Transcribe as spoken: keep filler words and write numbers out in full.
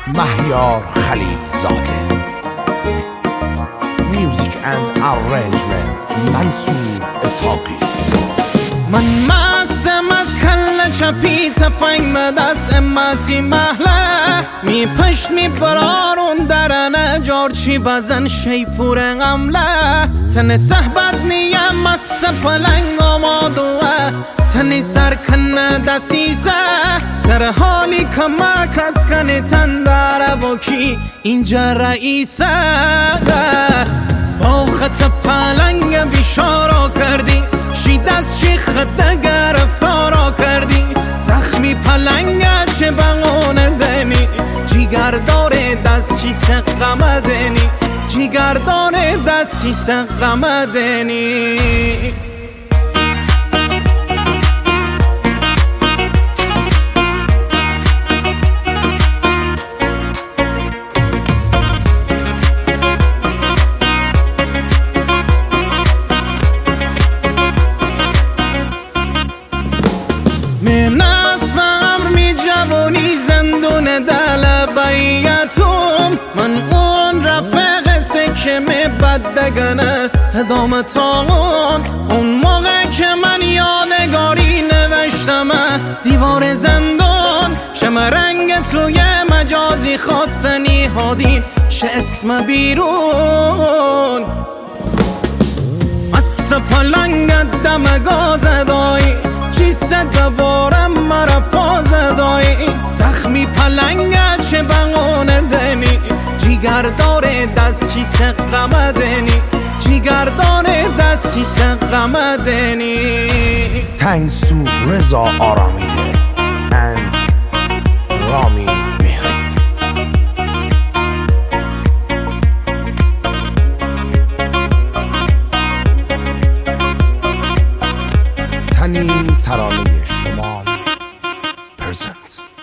مهیار خلیل زاده. Music and arrangement منصور اسحاقی. من مستم از کل چپی تفنگ مدست امتی محله می پشت می برارون درنه جارچی بزن شیپور غمله تن صحبت نیم مست پلنگ آمادوه تنی سرکن دسیزه تر حالی کمکت کنی تن داره باکی اینجا رئیسه با خط پلنگ بیشارا کردی شی دست شی خط گرفتارا کردی زخمی پلنگت چه بغونه دنی جیگر داره دست چی سقمه دنی جیگر داره دست چی سقمه دنی. من از فقر می جوانی زندون دل بیتم من اون رفق سکه می بدگنه ادامتان اون موقع که من یادگاری نوشتم دیوار زندان شم رنگ توی مجازی خواستنی هادین شه اسم بیرون از پلنگت دم گاز دایی چیست دوارم مرا فاز دایی زخمی پلنگت چه بغونه دنی جیگر داره دست چی سقمه دنی جیگر داره دست چی سقمه دنی. Thanks to رضا آرامیده and رامی مهری. تنین ترانه شمال present.